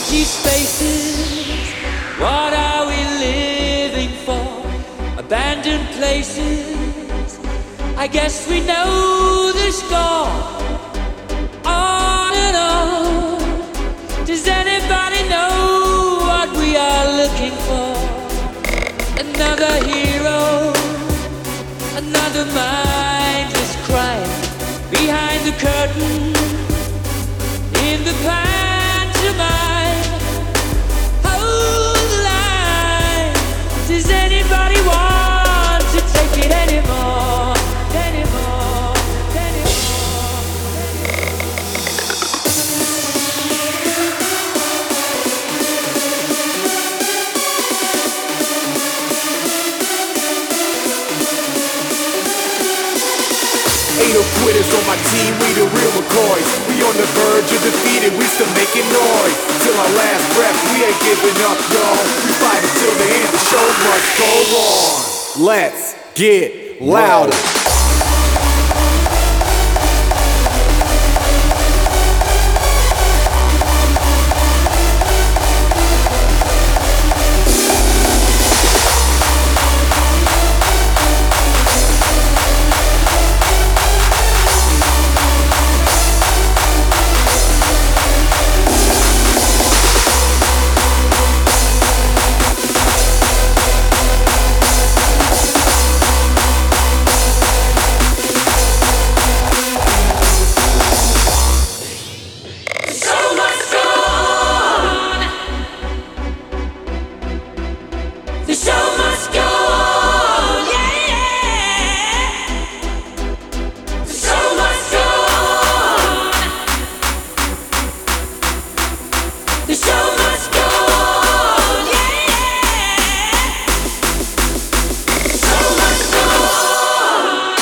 Empty spaces, what are we living for? Abandoned places, I guess we know the score. On and on, does anybody know what we are looking for? Another hero, another mindless crime. Behind the curtain, in the pantomime. Hold the line. Does anybody want to take it anymore? Anymore, anymore, Ain't no quitters on my team, we the real McCoys. We on the verge of defeated, we still making noise. Till our last breath, we ain't giving up, y'all. We fight until the end, the show must go on. Let's get louder. the show must go on, yeah. The show must go on. The show must go on, yeah. The show must go on.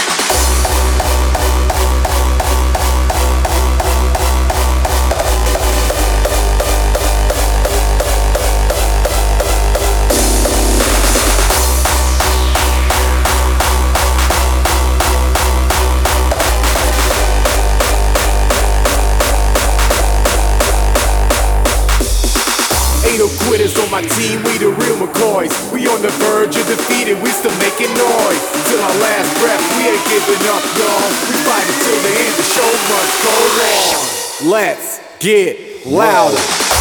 Ain't no quitters on my team, we the real McCoys. We on the verge of defeated, we still making noise. Till our last breath, we ain't giving up, y'all. We fight until the end, the show must go on. Let's get louder.